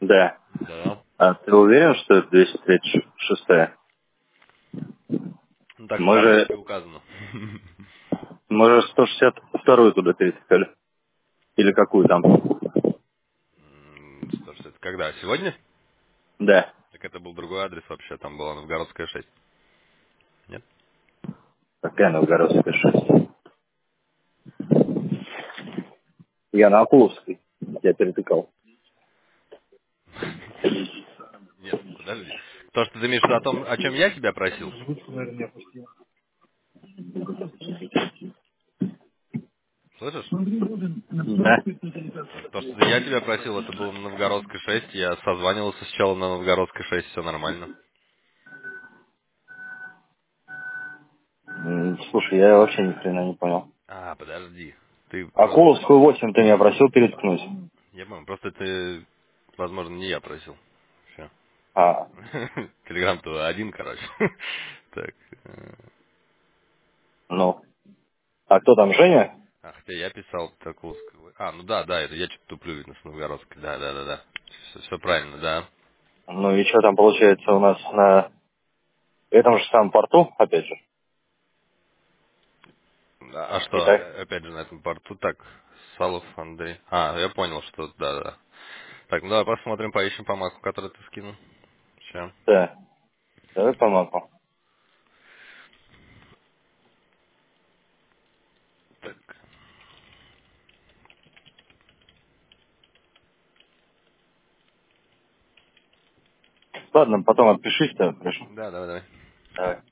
Да. Да. А ты уверен, что это 236-я? Ну так в Мы же, карточке указано. мы же 162-ю туда перетекали. Или какую там? 160. Когда? Сегодня? Да. Так это был другой адрес вообще, там была Новгородская 6. Нет? Какая Новгородская 6? Я на Акуловской. Я перетыкал. Нет, подожди. То, что ты имеешь в виду о чем я тебя просил? Слышишь? Да. То, что я тебя просил, это было на Новгородской 6. Я созванивался сначала на Новгородской 6, все нормально. Слушай, я вообще ни хрена не понял. А, подожди. Ты просто... Акуловскую 8 ты меня просил переткнуть. Я понял, просто ты, возможно, не я просил. Все. А, Телеграм-то один, короче. Так. ну. А кто там, Женя? А, хотя я писал Тарковского. А, ну да, да, это я что-то туплю, видно, с Новгородской. Да, да, да, да. Все правильно, да. Ну и что там получается у нас на этом же самом порту, опять же? А что, Итак, опять же, на этом порту так, Салов Андрей. А, я понял, что да, да. Так, ну давай посмотрим, поищем помадку, которую ты скинул. Все. да. Давай помогу. Так. Ладно, потом отпишись, да, хорошо. Да, давай, давай. Давай.